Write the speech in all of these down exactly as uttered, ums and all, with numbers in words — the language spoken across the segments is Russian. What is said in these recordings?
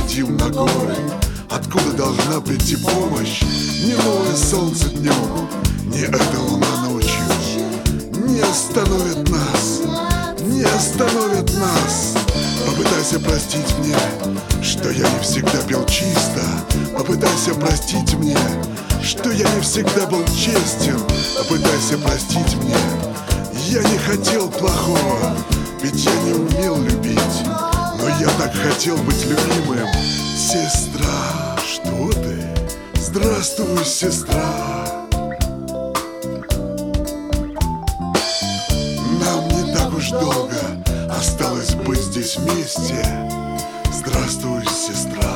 глядим на горы, откуда должна прийти помощь. Не новое солнце днем, не эта луна ночью не остановит нас, не остановит нас. Попытайся простить мне, что я не всегда пел чисто. Попытайся простить мне, что я не всегда был честен. Попытайся простить мне, я не хотел плохого, ведь я не умел любить, но я так хотел быть любимым. Сестра, что ты? Здравствуй, сестра. Нам не так уж долго осталось быть здесь вместе. Здравствуй, сестра.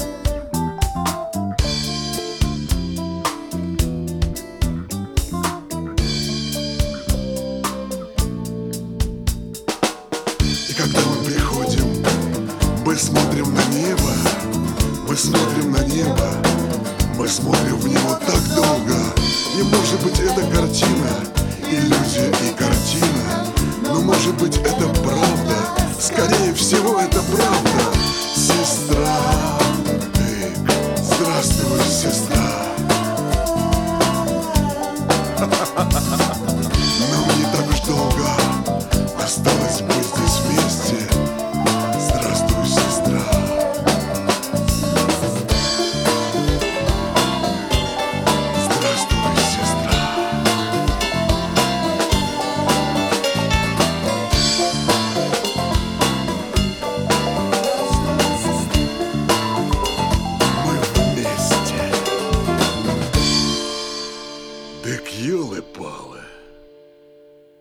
И когда мы приходим, мы смотрим на небо, мы смотрим на небо, мы смотрим в него так долго. И может быть это картина, иллюзия и картина, но может быть это правда, скорее всего это правда. Сестра, ты, здравствуй, сестра. Нам не так уж долго осталось быть здесь вместе. Здравствуй, сестра. Здравствуй, сестра. Мы вместе. Так ёлы-палы.